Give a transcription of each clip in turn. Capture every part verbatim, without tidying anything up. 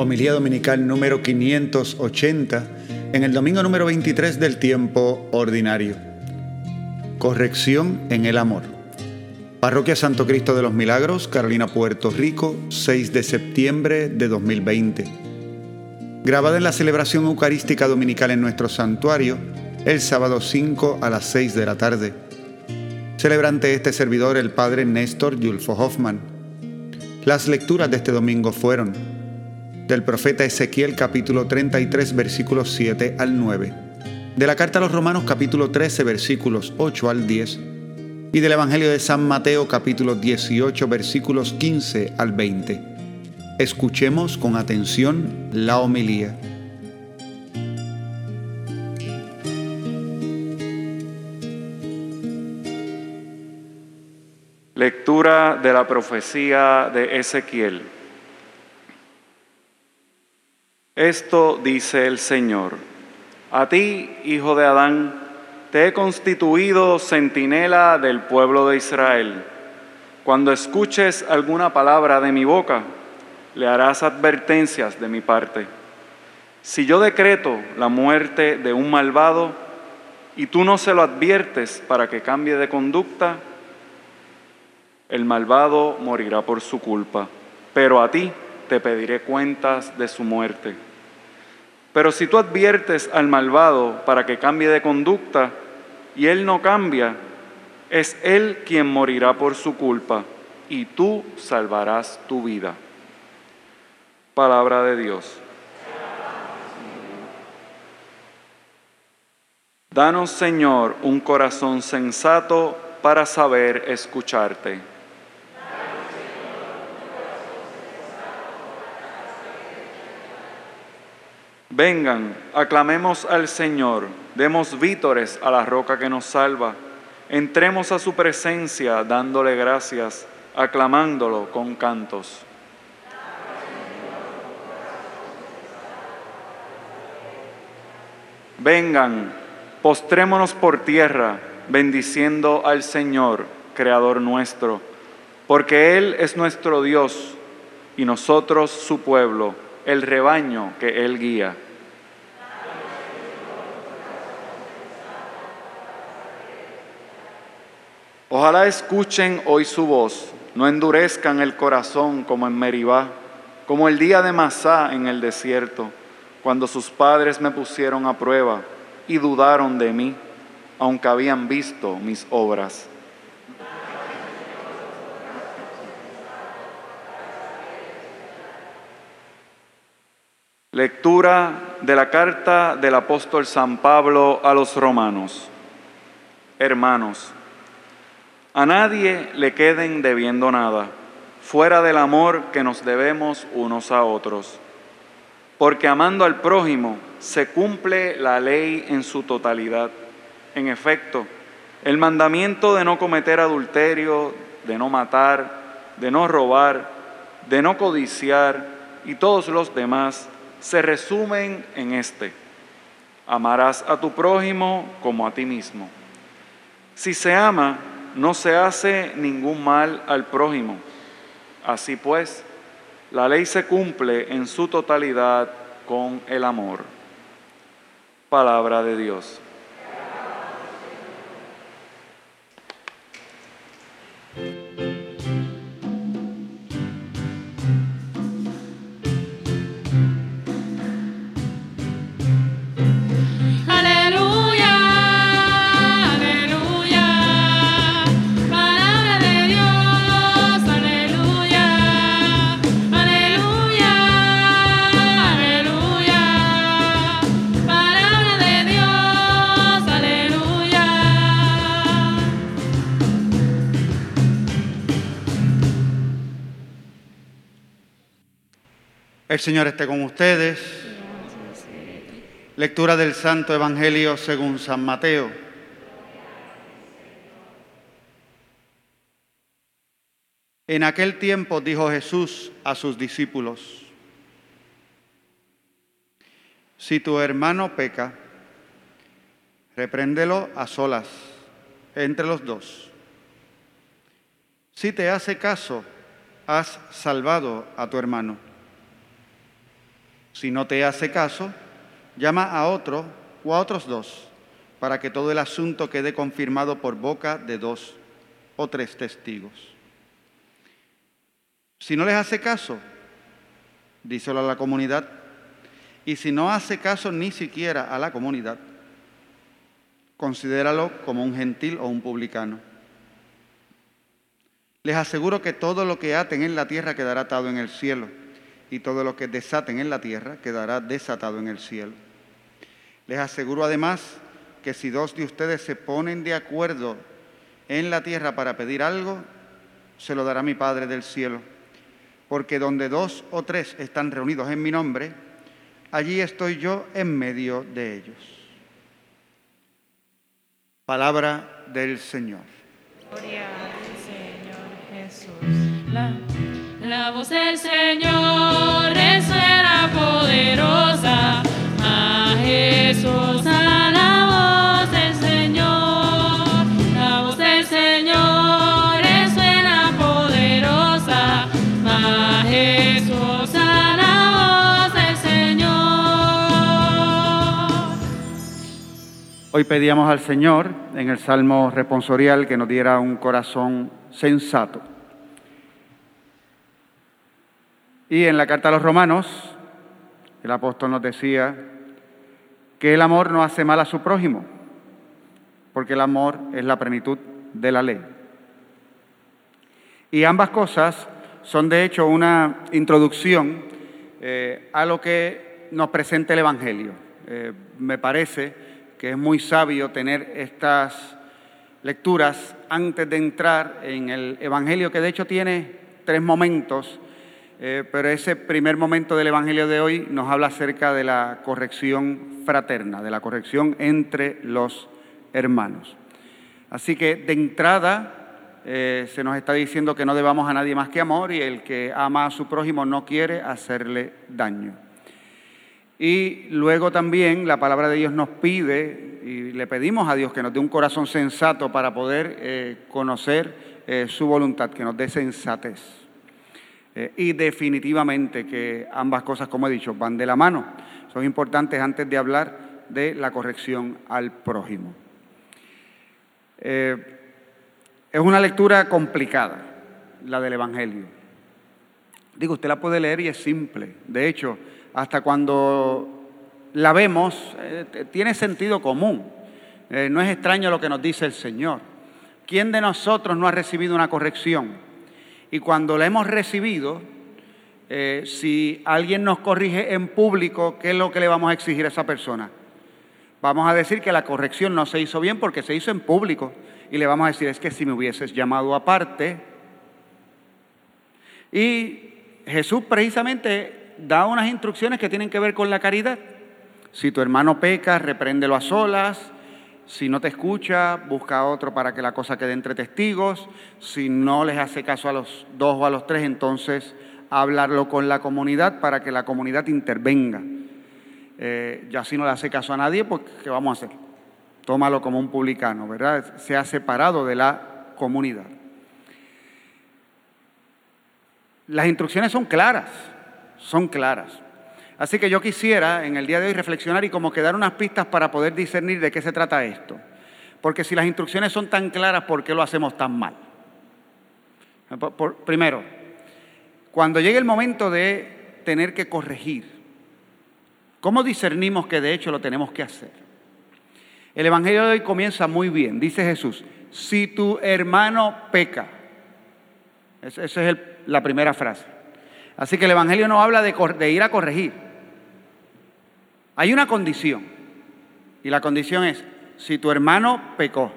Homilía dominical número quinientos ochenta, en el domingo número veintitrés del tiempo ordinario. Corrección en el amor. Parroquia Santo Cristo de los Milagros, Carolina, Puerto Rico, seis de septiembre de dos mil veinte. Grabada en la celebración eucarística dominical en nuestro santuario, el sábado cinco a las seis de la tarde. Celebrante este servidor, el padre Néstor Yulfo Hoffman. Las lecturas de este domingo fueron del profeta Ezequiel capítulo treinta y tres versículos siete al nueve, de la carta a los Romanos capítulo trece versículos ocho al diez y del Evangelio de San Mateo capítulo dieciocho versículos quince al veinte. Escuchemos con atención la homilía. Lectura de la profecía de Ezequiel. Esto dice el Señor: a ti, hijo de Adán, te he constituido centinela del pueblo de Israel. Cuando escuches alguna palabra de mi boca, le harás advertencias de mi parte. Si yo decreto la muerte de un malvado y tú no se lo adviertes para que cambie de conducta, el malvado morirá por su culpa, pero a ti te pediré cuentas de su muerte. Pero si tú adviertes al malvado para que cambie de conducta y él no cambia, es él quien morirá por su culpa y tú salvarás tu vida. Palabra de Dios. Danos, Señor, un corazón sensato para saber escucharte. Vengan, aclamemos al Señor, demos vítores a la roca que nos salva, entremos a su presencia dándole gracias, aclamándolo con cantos. Vengan, postrémonos por tierra, bendiciendo al Señor, Creador nuestro, porque Él es nuestro Dios y nosotros su pueblo, el rebaño que Él guía. Ojalá escuchen hoy su voz, no endurezcan el corazón como en Meribá, como el día de Masá en el desierto, cuando sus padres me pusieron a prueba y dudaron de mí, aunque habían visto mis obras. Lectura de la carta del apóstol San Pablo a los Romanos. Hermanos, a nadie le queden debiendo nada, fuera del amor que nos debemos unos a otros. Porque amando al prójimo se cumple la ley en su totalidad. En efecto, el mandamiento de no cometer adulterio, de no matar, de no robar, de no codiciar y todos los demás se resumen en este: amarás a tu prójimo como a ti mismo. Si se ama, no se hace ningún mal al prójimo. Así pues, la ley se cumple en su totalidad con el amor. Palabra de Dios. El Señor esté con ustedes. Lectura del Santo Evangelio según San Mateo. En aquel tiempo dijo Jesús a sus discípulos: si tu hermano peca, repréndelo a solas, entre los dos. Si te hace caso, has salvado a tu hermano. Si no te hace caso, llama a otro o a otros dos, para que todo el asunto quede confirmado por boca de dos o tres testigos. Si no les hace caso, díselo a la comunidad. Y si no hace caso ni siquiera a la comunidad, considéralo como un gentil o un publicano. Les aseguro que todo lo que aten en la tierra quedará atado en el cielo, y todo lo que desaten en la tierra quedará desatado en el cielo. Les aseguro además que si dos de ustedes se ponen de acuerdo en la tierra para pedir algo, se lo dará mi Padre del cielo. Porque donde dos o tres están reunidos en mi nombre, allí estoy yo en medio de ellos. Palabra del Señor. Gloria al Señor Jesús. La, la voz del Señor resuena poderosa. A Jesús, a la voz del Señor. La voz del Señor resuena poderosa. A Jesús, a la voz del Señor. Hoy pedíamos al Señor en el Salmo responsorial que nos diera un corazón sensato. Y en la carta a los Romanos, el apóstol nos decía que el amor no hace mal a su prójimo, porque el amor es la plenitud de la ley. Y ambas cosas son de hecho una introducción eh, a lo que nos presenta el Evangelio. Eh, me parece que es muy sabio tener estas lecturas antes de entrar en el Evangelio, que de hecho tiene tres momentos, eh, pero ese primer momento del Evangelio de hoy nos habla acerca de la corrección fraterna, de la corrección entre los hermanos. Así que de entrada eh, se nos está diciendo que no debamos a nadie más que amor, y el que ama a su prójimo no quiere hacerle daño. Y luego también la palabra de Dios nos pide, y le pedimos a Dios que nos dé un corazón sensato para poder eh, conocer eh, su voluntad, que nos dé sensatez. Eh, y definitivamente que ambas cosas, como he dicho, van de la mano. Son importantes antes de hablar de la corrección al prójimo. Eh, es una lectura complicada, la del Evangelio. Digo, usted la puede leer y es simple. De hecho, hasta cuando la vemos, eh, tiene sentido común. Eh, no es extraño lo que nos dice el Señor. ¿Quién de nosotros no ha recibido una corrección? Y cuando la hemos recibido, eh, si alguien nos corrige en público, ¿qué es lo que le vamos a exigir a esa persona? Vamos a decir que la corrección no se hizo bien porque se hizo en público. Y le vamos a decir, es que si me hubieses llamado aparte. Y Jesús precisamente da unas instrucciones que tienen que ver con la caridad. Si tu hermano peca, repréndelo a solas. Si no te escucha, busca a otro para que la cosa quede entre testigos. Si no les hace caso a los dos o a los tres, entonces hablarlo con la comunidad para que la comunidad intervenga. Eh, ya si no le hace caso a nadie, pues ¿qué vamos a hacer? Tómalo como un publicano, ¿verdad? Se ha separado de la comunidad. Las instrucciones son claras, son claras. Así que yo quisiera en el día de hoy reflexionar y como que dar unas pistas para poder discernir de qué se trata esto. Porque si las instrucciones son tan claras, ¿por qué lo hacemos tan mal? Por, por, primero, cuando llegue el momento de tener que corregir, ¿cómo discernimos que de hecho lo tenemos que hacer? El Evangelio de hoy comienza muy bien. Dice Jesús, si tu hermano peca. Esa es el, la primera frase. Así que el Evangelio no habla de, de ir a corregir. Hay una condición, y la condición es, si tu hermano pecó.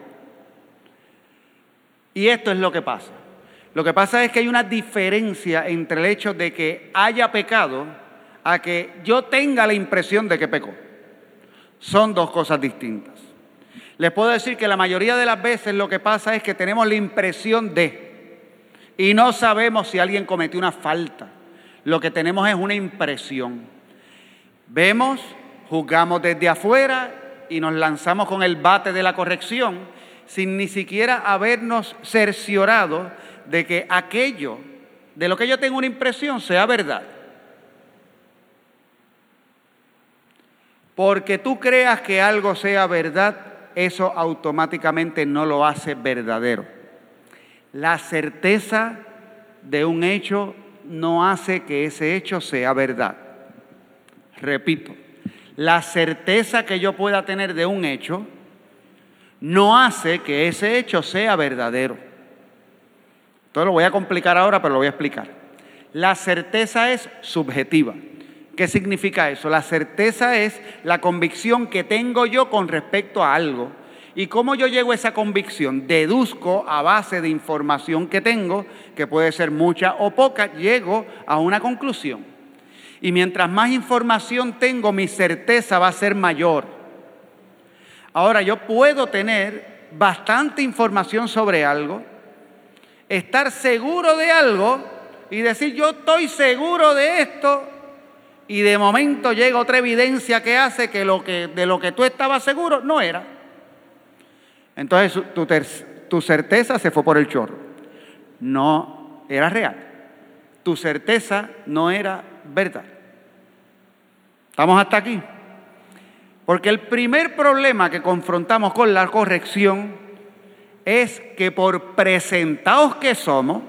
Y esto es lo que pasa. Lo que pasa es que hay una diferencia entre el hecho de que haya pecado a que yo tenga la impresión de que pecó. Son dos cosas distintas. Les puedo decir que la mayoría de las veces lo que pasa es que tenemos la impresión de, y no sabemos si alguien cometió una falta. Lo que tenemos es una impresión. Vemos, juzgamos desde afuera y nos lanzamos con el bate de la corrección sin ni siquiera habernos cerciorado de que aquello de lo que yo tengo una impresión sea verdad. porque tú creas que algo sea verdad, eso automáticamente no lo hace verdadero. La certeza de un hecho no hace que ese hecho sea verdad. Repito, la certeza que yo pueda tener de un hecho no hace que ese hecho sea verdadero. Entonces lo voy a complicar ahora, pero lo voy a explicar. La certeza es subjetiva. ¿Qué significa eso? La certeza es la convicción que tengo yo con respecto a algo. ¿Y cómo yo llego a esa convicción? Deduzco a base de información que tengo, que puede ser mucha o poca, llego a una conclusión. Y mientras más información tengo, mi certeza va a ser mayor. Ahora, yo puedo tener bastante información sobre algo, estar seguro de algo y decir, yo estoy seguro de esto, y de momento llega otra evidencia que hace que, lo que de lo que tú estabas seguro no era. Entonces tu, ter, tu certeza se fue por el chorro. No era real. Tu certeza no era verdad. ¿Estamos hasta aquí? Porque el primer problema que confrontamos con la corrección es que por presentados que somos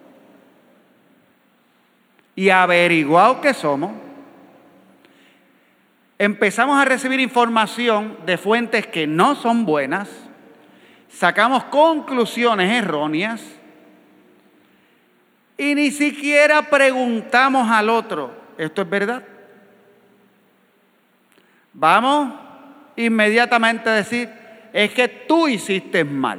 y averiguados que somos, empezamos a recibir información de fuentes que no son buenas, sacamos conclusiones erróneas y ni siquiera preguntamos al otro, ¿esto es verdad? Vamos inmediatamente a decir, es que tú hiciste mal.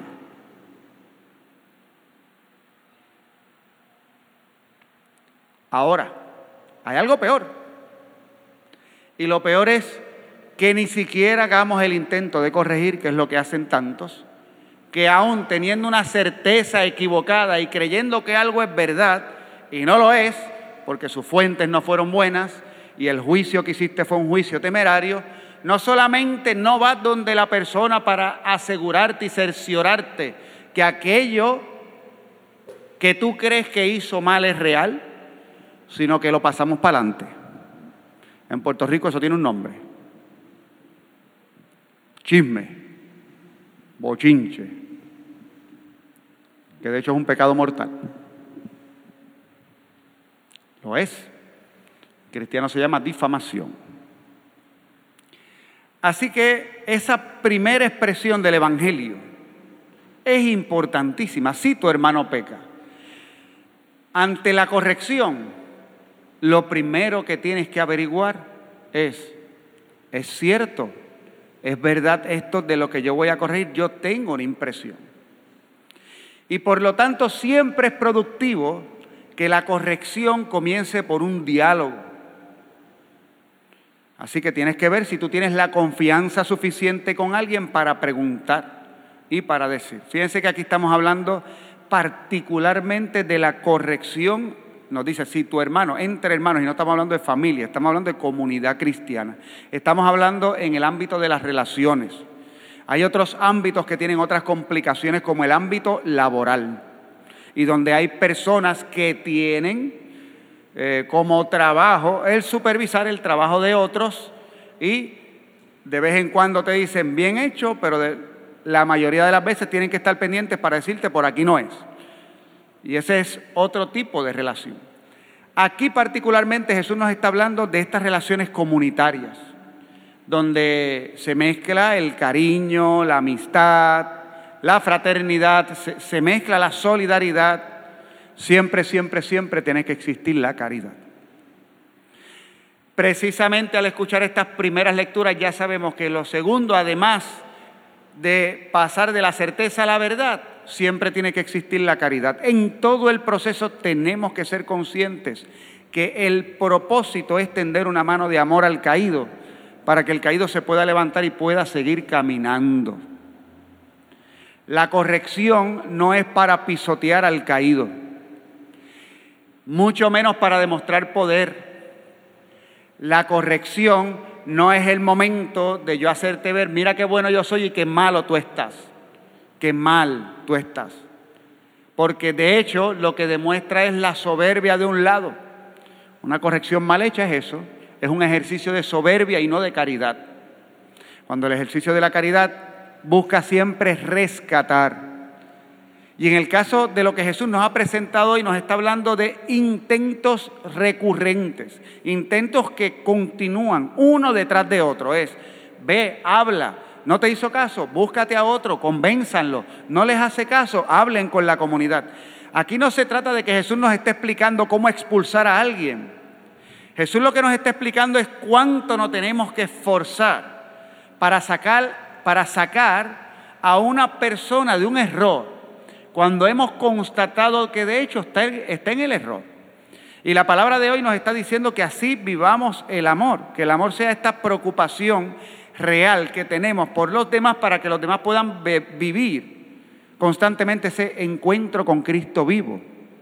Ahora, hay algo peor. Y lo peor es que ni siquiera hagamos el intento de corregir, que es lo que hacen tantos, que aún teniendo una certeza equivocada y creyendo que algo es verdad, y no lo es, porque sus fuentes no fueron buenas, y el juicio que hiciste fue un juicio temerario, no solamente no vas donde la persona para asegurarte y cerciorarte que aquello que tú crees que hizo mal es real, sino que lo pasamos para adelante. En Puerto Rico eso tiene un nombre. Chisme, bochinche, que de hecho es un pecado mortal. Lo es. En cristiano se llama difamación. Así que esa primera expresión del Evangelio es importantísima. Si tu hermano peca, ante la corrección, lo primero que tienes que averiguar es, ¿es cierto? ¿Es verdad esto de lo que yo voy a corregir? Yo tengo una impresión. Y por lo tanto siempre es productivo que la corrección comience por un diálogo. Así que tienes que ver si tú tienes la confianza suficiente con alguien para preguntar y para decir. Fíjense que aquí estamos hablando particularmente de la corrección. Nos dice, si tu hermano, entre hermanos, y no estamos hablando de familia, estamos hablando de comunidad cristiana. Estamos hablando en el ámbito de las relaciones. Hay otros ámbitos que tienen otras complicaciones, como el ámbito laboral, y donde hay personas que tienen eh, como trabajo el supervisar el trabajo de otros, y de vez en cuando te dicen bien hecho, pero de, la mayoría de las veces tienen que estar pendientes para decirte por aquí no es. Y ese es otro tipo de relación. Aquí particularmente Jesús nos está hablando de estas relaciones comunitarias, donde se mezcla el cariño, la amistad, la fraternidad, se, se mezcla la solidaridad. Siempre, siempre, siempre tiene que existir la caridad. Precisamente al escuchar estas primeras lecturas ya sabemos que lo segundo, además de pasar de la certeza a la verdad, siempre tiene que existir la caridad. En todo el proceso tenemos que ser conscientes que el propósito es tender una mano de amor al caído, para que el caído se pueda levantar y pueda seguir caminando. La corrección no es para pisotear al caído, mucho menos para demostrar poder. La corrección no es el momento de yo hacerte ver, mira qué bueno yo soy y qué malo tú estás. Qué mal tú estás. Porque de hecho lo que demuestra es la soberbia de un lado. Una corrección mal hecha es eso, es un ejercicio de soberbia y no de caridad. Cuando el ejercicio de la caridad busca siempre rescatar. Y en el caso de lo que Jesús nos ha presentado hoy, nos está hablando de intentos recurrentes, intentos que continúan uno detrás de otro. Es, ve, habla, no te hizo caso, búscate a otro, convénzanlo, no les hace caso, hablen con la comunidad. Aquí no se trata de que Jesús nos esté explicando cómo expulsar a alguien. Jesús lo que nos está explicando es cuánto nos tenemos que esforzar para sacar, para sacar a una persona de un error, cuando hemos constatado que de hecho está, está en el error. Y la palabra de hoy nos está diciendo que así vivamos el amor, que el amor sea esta preocupación real que tenemos por los demás para que los demás puedan vivir constantemente ese encuentro con Cristo vivo.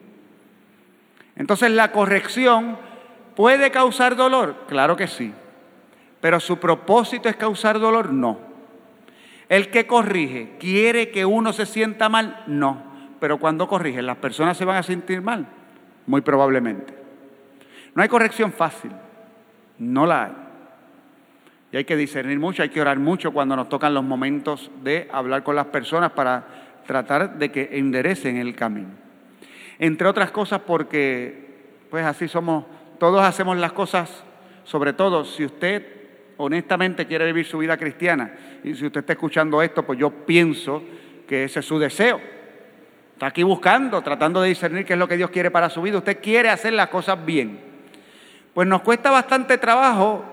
Entonces, la corrección puede causar dolor, claro que sí, pero su propósito es causar dolor, no. El que corrige, ¿quiere que uno se sienta mal? No. Pero cuando corrige, ¿las personas se van a sentir mal? Muy probablemente. No hay corrección fácil. No la hay. Y hay que discernir mucho, hay que orar mucho cuando nos tocan los momentos de hablar con las personas para tratar de que enderecen el camino. Entre otras cosas porque, pues así somos, todos hacemos las cosas, sobre todo si usted honestamente quiere vivir su vida cristiana, y si usted está escuchando esto, pues yo pienso que ese es su deseo. Está aquí buscando, tratando de discernir qué es lo que Dios quiere para su vida. Usted quiere hacer las cosas bien. Pues nos cuesta bastante trabajo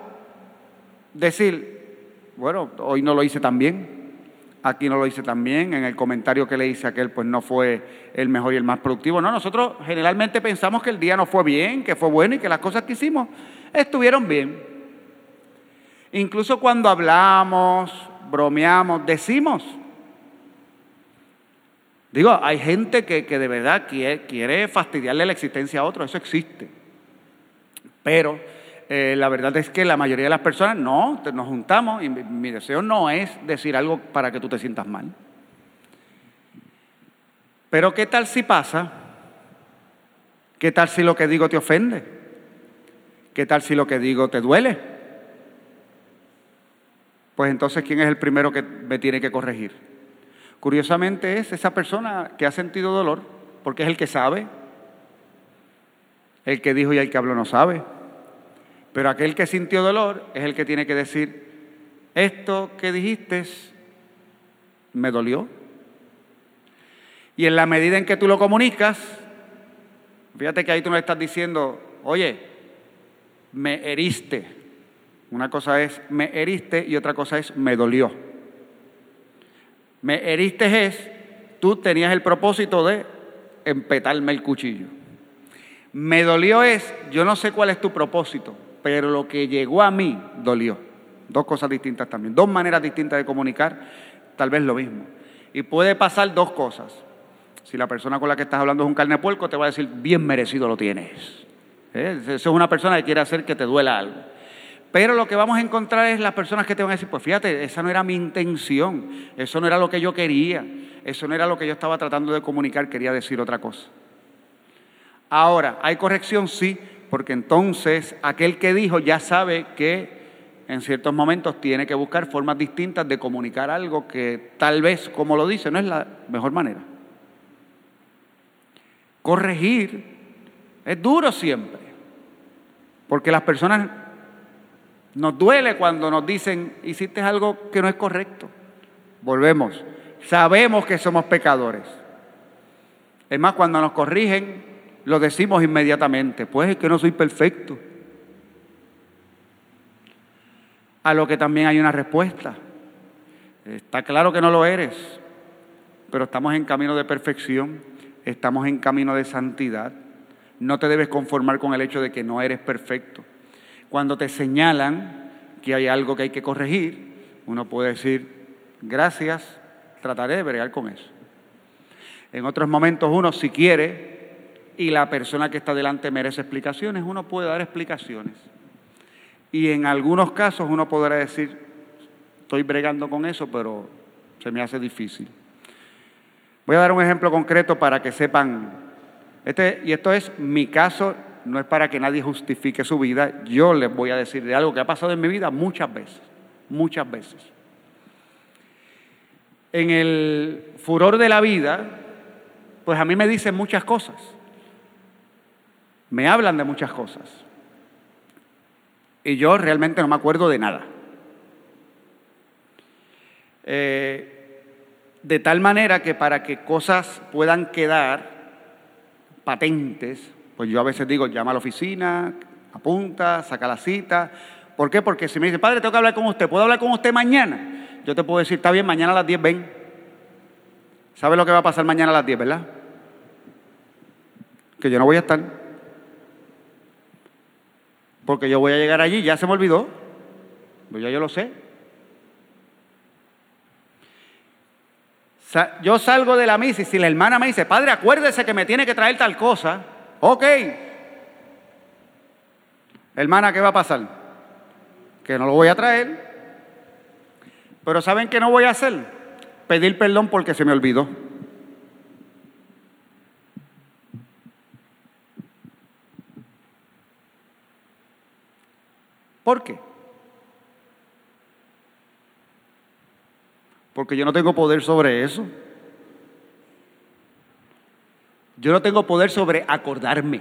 decir, bueno, hoy no lo hice tan bien, aquí no lo hice tan bien, en el comentario que le hice a aquel, pues no fue el mejor y el más productivo. No, nosotros generalmente pensamos que el día no fue bien, que fue bueno y que las cosas que hicimos estuvieron bien. Incluso cuando hablamos, bromeamos, decimos. Digo, hay gente que, que de verdad quiere, quiere fastidiarle la existencia a otro, eso existe. Pero eh, la verdad es que la mayoría de las personas no, nos juntamos y mi, mi deseo no es decir algo para que tú te sientas mal. Pero ¿qué tal si pasa? ¿Qué tal si lo que digo te ofende? ¿Qué tal si lo que digo te duele? Pues entonces, ¿quién es el primero que me tiene que corregir? Curiosamente es esa persona que ha sentido dolor, porque es el que sabe. El que dijo y el que habló no sabe. Pero aquel que sintió dolor es el que tiene que decir, esto que dijiste me dolió. Y en la medida en que tú lo comunicas, fíjate que ahí tú no le estás diciendo, oye, me heriste. Una cosa es me heriste y otra cosa es me dolió. Me heriste es, tú tenías el propósito de empetarme el cuchillo. Me dolió es, yo no sé cuál es tu propósito, pero lo que llegó a mí dolió. Dos cosas distintas también, dos maneras distintas de comunicar, tal vez lo mismo. Y puede pasar dos cosas. Si la persona con la que estás hablando es un carne de puerco, te va a decir, bien merecido lo tienes. ¿Eh? Eso es una persona que quiere hacer que te duela algo. Pero lo que vamos a encontrar es las personas que te van a decir, pues fíjate, esa no era mi intención, eso no era lo que yo quería, eso no era lo que yo estaba tratando de comunicar, quería decir otra cosa. Ahora, ¿hay corrección? Sí, porque entonces aquel que dijo ya sabe que en ciertos momentos tiene que buscar formas distintas de comunicar algo que tal vez, como lo dice, no es la mejor manera. Corregir es duro siempre, porque las personas nos duele cuando nos dicen, hiciste algo que no es correcto. Volvemos, sabemos que somos pecadores. Es más, cuando nos corrigen, lo decimos inmediatamente, pues es que no soy perfecto. A lo que también hay una respuesta. Está claro que no lo eres, pero estamos en camino de perfección, estamos en camino de santidad. No te debes conformar con el hecho de que no eres perfecto. Cuando te señalan que hay algo que hay que corregir, uno puede decir, gracias, trataré de bregar con eso. En otros momentos uno, si quiere, y la persona que está delante merece explicaciones, uno puede dar explicaciones. Y en algunos casos uno podrá decir, estoy bregando con eso, pero se me hace difícil. Voy a dar un ejemplo concreto para que sepan, este, y esto es mi caso. No es para que nadie justifique su vida. Yo les voy a decir de algo que ha pasado en mi vida muchas veces, muchas veces. en el furor de la vida, pues a mí me dicen muchas cosas. Me hablan de muchas cosas. Y yo realmente no me acuerdo de nada. Eh, de tal manera que para que cosas puedan quedar patentes, pues yo a veces digo, llama a la oficina, apunta, saca la cita. ¿Por qué? Porque si me dice, padre, tengo que hablar con usted, ¿puedo hablar con usted mañana? Yo te puedo decir, está bien, mañana a las diez ven. ¿Sabe lo que va a pasar mañana a las diez, verdad? Que yo no voy a estar. Porque yo voy a llegar allí, ya se me olvidó. Pues ya yo lo sé. Yo salgo de la misa y si la hermana me dice, padre, acuérdese que me tiene que traer tal cosa. Ok. Hermana, ¿qué va a pasar? Que no lo voy a traer. Pero ¿saben qué no voy a hacer? Pedir perdón porque se me olvidó. ¿Por qué? Porque yo no tengo poder sobre eso. Yo no tengo poder sobre acordarme.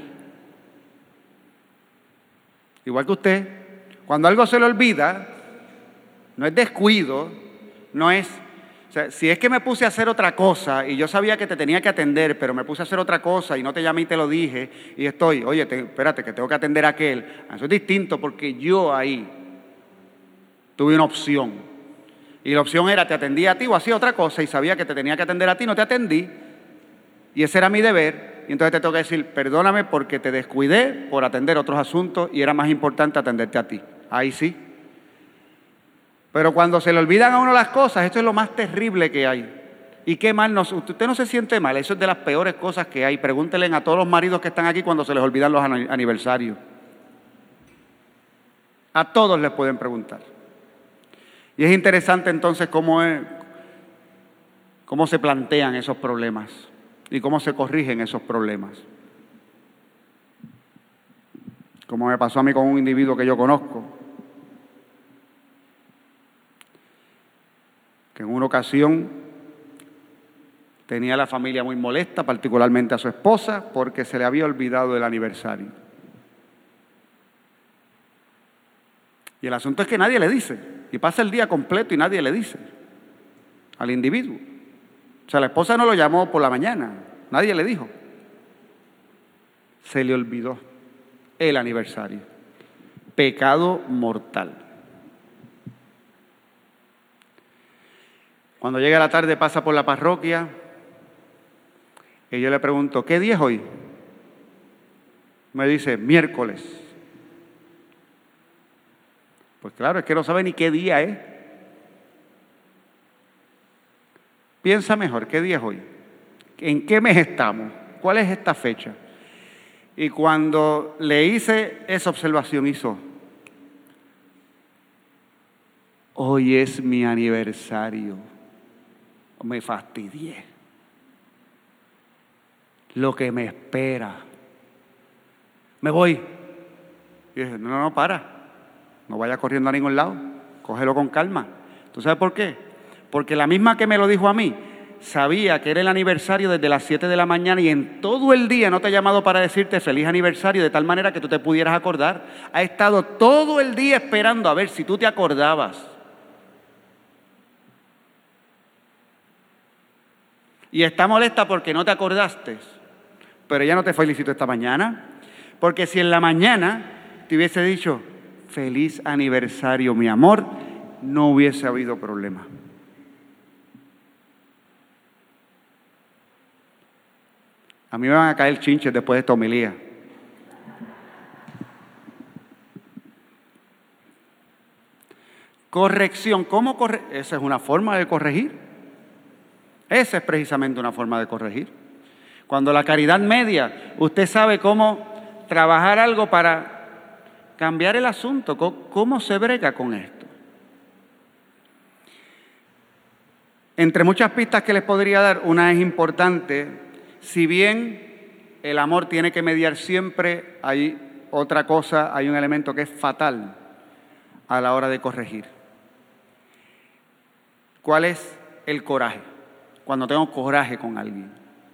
Igual que usted, cuando algo se le olvida, no es descuido, no es... O sea, si es que me puse a hacer otra cosa y yo sabía que te tenía que atender, pero me puse a hacer otra cosa y no te llamé y te lo dije y estoy, oye, te, espérate que tengo que atender a aquel. Eso es distinto porque yo ahí tuve una opción. Y la opción era te atendía a ti o hacía otra cosa y sabía que te tenía que atender a ti, no te atendí. Y ese era mi deber. Y entonces te tengo que decir, perdóname porque te descuidé por atender otros asuntos y era más importante atenderte a ti. Ahí sí. Pero cuando se le olvidan a uno las cosas, esto es lo más terrible que hay. ¿Y qué mal nos... Usted no se siente mal, eso es de las peores cosas que hay. Pregúntenle a todos los maridos que están aquí cuando se les olvidan los aniversarios. A todos les pueden preguntar. Y es interesante entonces cómo, es, cómo se plantean esos problemas y cómo se corrigen esos problemas. Como me pasó a mí con un individuo que yo conozco, que en una ocasión tenía a la familia muy molesta, particularmente a su esposa, porque se le había olvidado el aniversario. Y el asunto es que nadie le dice. Y pasa el día completo y nadie le dice al individuo. O sea, la esposa no lo llamó por la mañana, nadie le dijo. Se le olvidó el aniversario. Pecado mortal. Cuando llega la tarde pasa por la parroquia y yo le pregunto, ¿qué día es hoy? Me dice, miércoles. Pues claro, es que no sabe ni qué día es. Piensa mejor, ¿qué día es hoy? ¿En qué mes estamos? ¿Cuál es esta fecha? Y cuando le hice esa observación, hizo, hoy es mi aniversario. Me fastidié. Lo que me espera. Me voy. Y dije, no, no, no, para. No vaya corriendo a ningún lado, cógelo con calma. ¿Tú sabes por qué? Porque la misma que me lo dijo a mí, sabía que era el aniversario desde las siete de la mañana y en todo el día no te ha llamado para decirte feliz aniversario de tal manera que tú te pudieras acordar. Ha estado todo el día esperando a ver si tú te acordabas. Y está molesta porque no te acordaste, pero ella no te felicitó esta mañana. Porque si en la mañana te hubiese dicho, feliz aniversario, mi amor, no hubiese habido problema. A mí me van a caer chinches después de esta homilía. Corrección, ¿cómo corre? Esa es una forma de corregir. Esa es precisamente una forma de corregir. Cuando la caridad media, usted sabe cómo trabajar algo para cambiar el asunto, ¿cómo se brega con esto? Entre muchas pistas que les podría dar, una es importante. Si bien el amor tiene que mediar siempre, hay otra cosa, hay un elemento que es fatal a la hora de corregir. ¿Cuál es el coraje, cuando tengo coraje con alguien.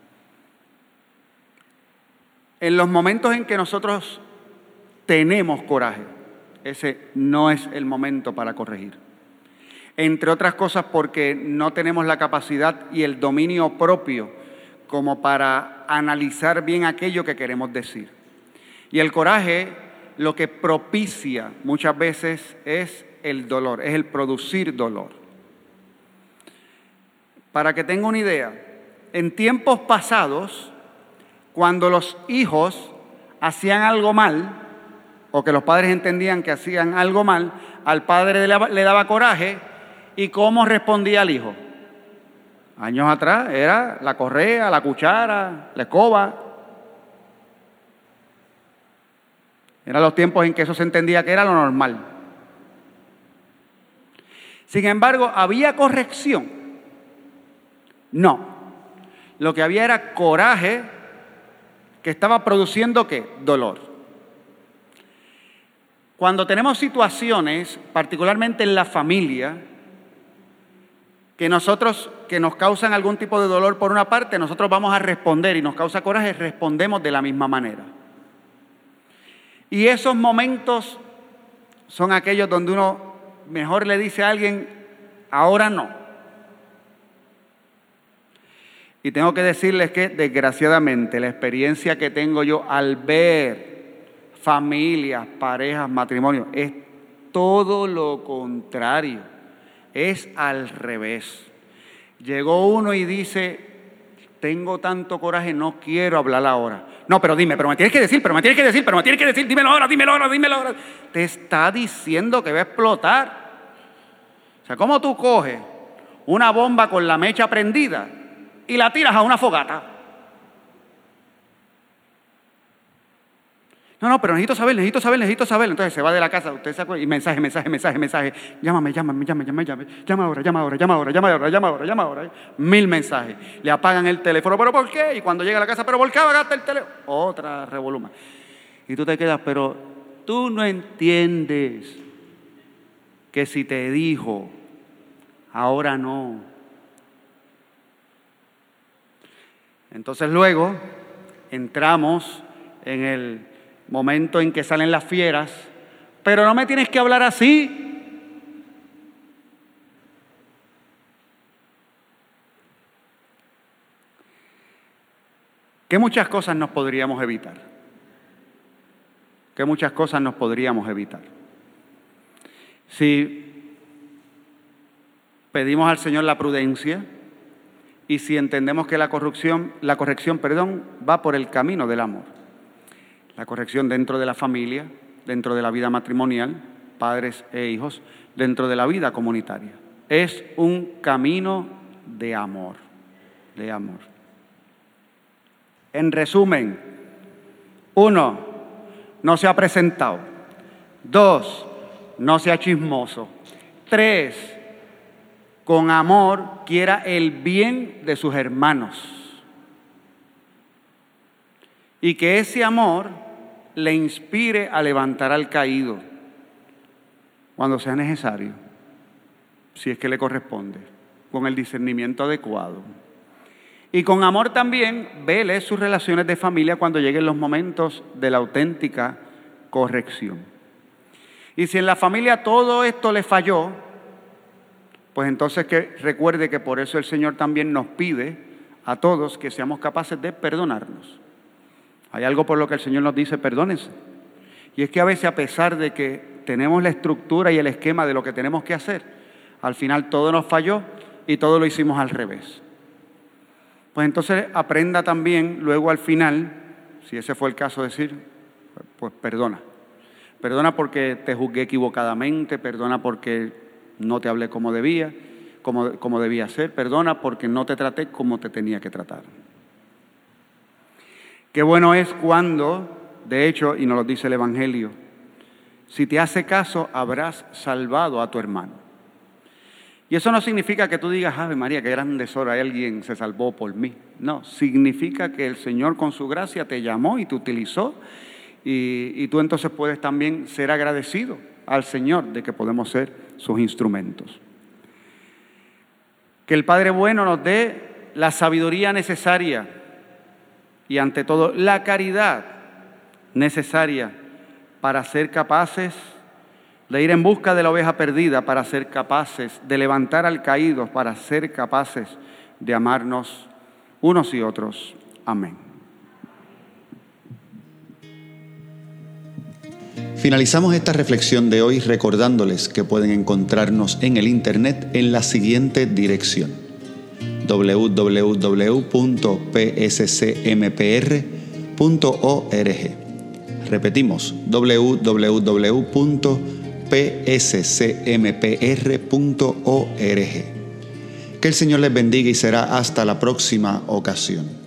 En los momentos en que nosotros tenemos coraje, ese no es el momento para corregir. Entre otras cosas porque no tenemos la capacidad y el dominio propio como para analizar bien aquello que queremos decir. Y el coraje lo que propicia muchas veces es el dolor, es el producir dolor. Para que tenga una idea, en tiempos pasados, cuando los hijos hacían algo mal, o que los padres entendían que hacían algo mal, al padre le daba coraje. ¿Y cómo respondía el hijo? Años atrás era la correa, la cuchara, la escoba. Eran los tiempos en que eso se entendía que era lo normal. Sin embargo, ¿había corrección? No. Lo que había era coraje que estaba produciendo ¿qué? Dolor. Cuando tenemos situaciones, particularmente en la familia, que nosotros, que nos causan algún tipo de dolor por una parte, nosotros vamos a responder y nos causa coraje, respondemos de la misma manera. Y esos momentos son aquellos donde uno mejor le dice a alguien, ahora no. Y tengo que decirles que desgraciadamente la experiencia que tengo yo al ver familias, parejas, matrimonios, es todo lo contrario. Es al revés. Llegó uno y dice, tengo tanto coraje, no quiero hablar ahora. No, pero dime, pero me tienes que decir, pero me tienes que decir, pero me tienes que decir, dímelo ahora, dímelo ahora, dímelo ahora. Te está diciendo que va a explotar. O sea, ¿cómo tú coges una bomba con la mecha prendida y la tiras a una fogata? No, no, pero necesito saber, necesito saber, necesito saber. Entonces se va de la casa, usted se acuerda, y mensaje, mensaje, mensaje, mensaje. Llámame, llámame, llámame, llámame, llámame. Llama ahora, llama ahora, llama ahora, llama ahora, llama ahora, llama ahora. Mil mensajes. Le apagan el teléfono, ¿pero por qué? Y cuando llega a la casa, ¿pero por qué apagaste el teléfono? Otra revoluma. Y tú te quedas, pero tú no entiendes que si te dijo, ahora no. Entonces luego entramos en el momento en que salen las fieras, pero no me tienes que hablar así. ¿Qué muchas cosas nos podríamos evitar? ¿Qué muchas cosas nos podríamos evitar? Si pedimos al Señor la prudencia y si entendemos que la corrección, la corrección, perdón, va por el camino del amor. La corrección dentro de la familia, dentro de la vida matrimonial, padres e hijos, dentro de la vida comunitaria. Es un camino de amor, de amor. En resumen, uno, no sea presentado. Dos, no sea chismoso. Tres, con amor quiera el bien de sus hermanos. Y que ese amor le inspire a levantar al caído cuando sea necesario, si es que le corresponde, con el discernimiento adecuado. Y con amor también vele sus relaciones de familia cuando lleguen los momentos de la auténtica corrección. Y si en la familia todo esto le falló, pues entonces que recuerde que por eso el Señor también nos pide a todos que seamos capaces de perdonarnos. Hay algo por lo que el Señor nos dice, perdónense. Y es que a veces, a pesar de que tenemos la estructura y el esquema de lo que tenemos que hacer, al final todo nos falló y todo lo hicimos al revés. Pues entonces aprenda también luego al final, si ese fue el caso, decir, pues perdona. Perdona porque te juzgué equivocadamente, perdona porque no te hablé como debía, como, como debía ser, perdona porque no te traté como te tenía que tratar. Qué bueno es cuando, de hecho, y nos lo dice el Evangelio, si te hace caso, habrás salvado a tu hermano. Y eso no significa que tú digas, Ave María, qué gran tesoro, alguien se salvó por mí. No, significa que el Señor con su gracia te llamó y te utilizó y, y tú entonces puedes también ser agradecido al Señor de que podemos ser sus instrumentos. Que el Padre bueno nos dé la sabiduría necesaria y ante todo la caridad necesaria para ser capaces de ir en busca de la oveja perdida, para ser capaces de levantar al caído, para ser capaces de amarnos unos y otros. Amén. Finalizamos esta reflexión de hoy recordándoles que pueden encontrarnos en el internet en la siguiente dirección: doble u doble u doble u punto p s c m p r punto org. Repetimos, doble u doble u doble u punto p s c m p r punto org. Que el Señor les bendiga y será hasta la próxima ocasión.